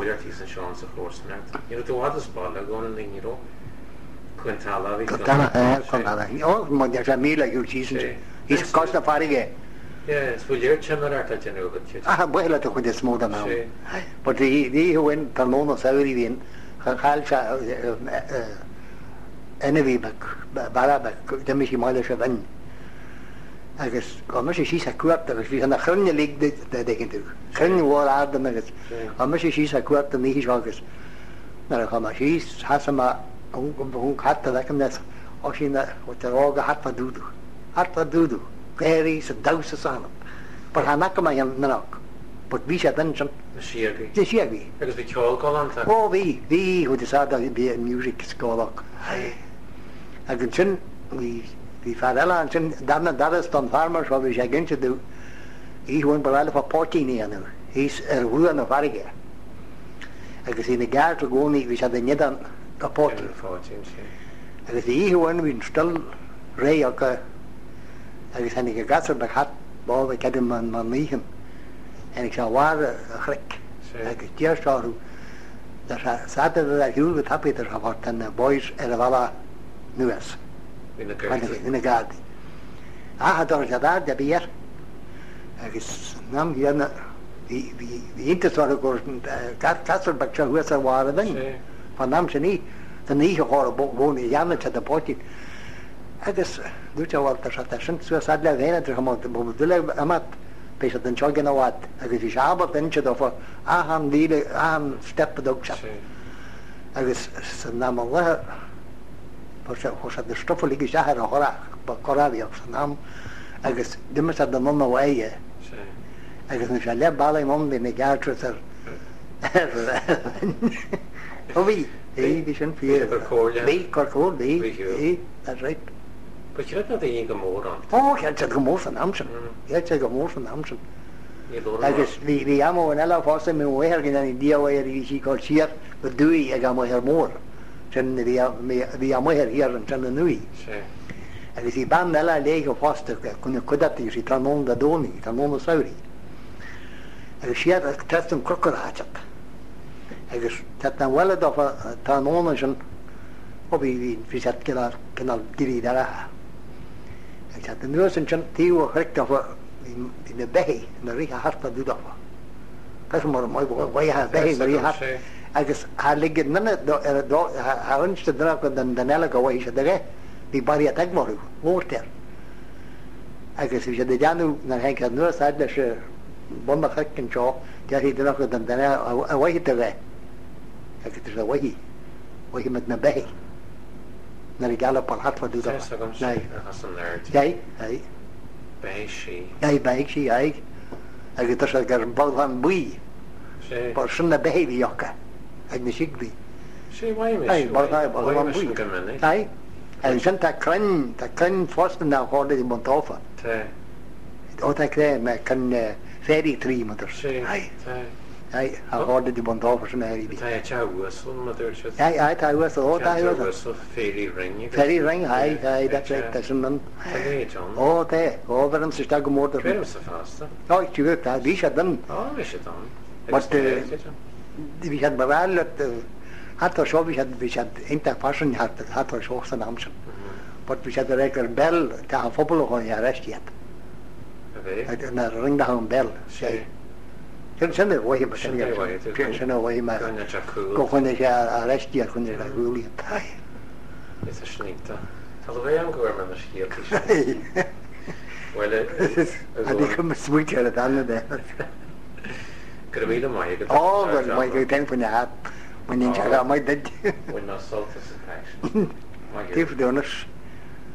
artist and Sean of course to what is ball going in Quintala ma dia mila yu season is costa farige yes full year chamber ta general buela to the smoda now but the when Talmono Sauri win halcha enemy back barabak demishi mala shavan agus gomas sí sa cuat agus vi na chunne lig de degen tú chunne war adam agus gomas sí sa cuat de níos agus na gomas sí hasama un hatta da kemes o sí na o te roga hatta dudu very so dausa sanam but hanaka ma yan nak but vi sa den som siagi agus vi kjol kolanta oh vi who decided be music school agus sin we farella and sin that's done farmers what we are going to do he won baralla for 14 years now he's who on the farige agus in the guard to go ni we had the nedan a pot 14 agus he won we still ray okay agus han ik gatser be hat bo we kadem man liegen en ik zou waar gek agus die zou daar zaten we heel wat happy er gehad en boys wala nues in the garden. Had daar de beer. Nam hier die interest waren geworden. Kasselbak hoe ze waren dan. Van nam ze niet. De niet gehoord wonen Janne te de potje. Doet je wat er zat. Zo zat de wenen te gaan. Bedoel amat. Pees den chogen wat. Is aber denke daarvoor. Aan die aan steppen ook zat. Ze nam Allah. Because the stuff like is here hora Koravia nam agus dimas at the non way agus no shall bala mom de negatruser ovi vision fear be korkol be that's right but you don't think more on oh can't go more from amson go more from amson agus vi amo en alla fase me way her gena idea way she called here but do I amo her more sen vi amo her here en sen nui agus I ban alla lege faste kunne kodati si tranon da doni tranon sauri agus she had testum krokorachat agus tatan wala da tranon sen obi vi sat kenal diri dara agus at nu sen tiu rekta in de bay na rika harta du da kas mor moi way ha bay very hard agus ha liggen nanne do ha unste dra ko den danela go way shadege di bari attack moru water agus vi de janu na henk nu sadle she bomba hakken cho ja hi dra ko den danela way tere agus de way met na bay na rigala par harta du da nei nei Beishi, I get us a Balvan Bui. But Sunna behavior yoka. I nishigli. She, why Balvan Bui. I sent a cran first now holding in Montofa. Ota creme can ferry 3 meters. I ordered the Montofa and I whistle, mother. I was Ferry ring. Ferry ring, that's right. That's an oh, there. Over them, sister go more. Oh, it's good. We should done. Oh, we should done. But we had Baral at the hat or show we had inter fashion hat or show an amson. But we had the regular bell to have football on your arrest yet. I didn't ring down bell. Send it away, but send it away, my go when they arrest you, when they're really tired. It's a sneakta. Tell the way I'm going to ski. Well, I become a sweeter than the could have been a my oh, but my good time when you had when you check out my dead. When not salt is action. Give the honors.